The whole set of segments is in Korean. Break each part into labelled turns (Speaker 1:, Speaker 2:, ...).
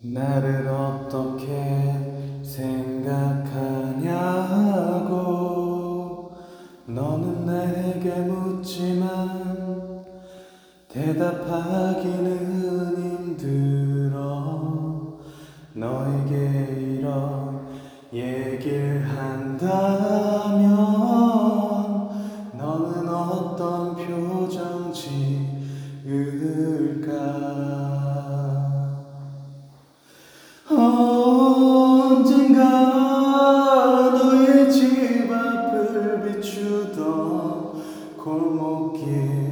Speaker 1: 나를 어떻게 생각하냐고 너는 내게 묻지만 대답하기는 힘들어. 너에게 이런 얘기를 한다면 너는 어떤 표정 지을까? 언젠가 너의 집 앞을 비추던 골목길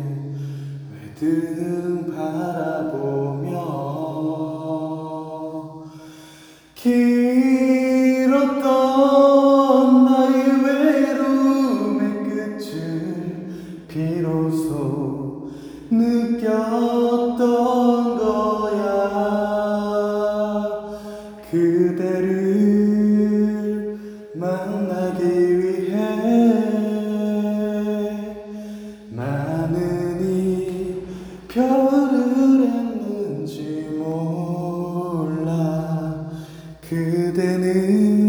Speaker 1: 외등 바라보며 길었던 나의 외로움의 끝을 비로소 느꼈던 거야. 그대를 만나기 위해 많은 이별을 했는지 몰라. 그대는